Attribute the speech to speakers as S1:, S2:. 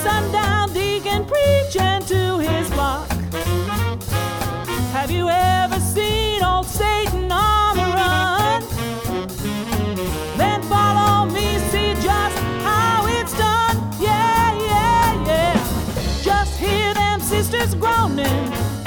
S1: sundown deacon preaching to his flock. Have you ever seen old Satan on the run? Then follow me, see just how it's done. Yeah, yeah, yeah. Just hear them sisters groaning,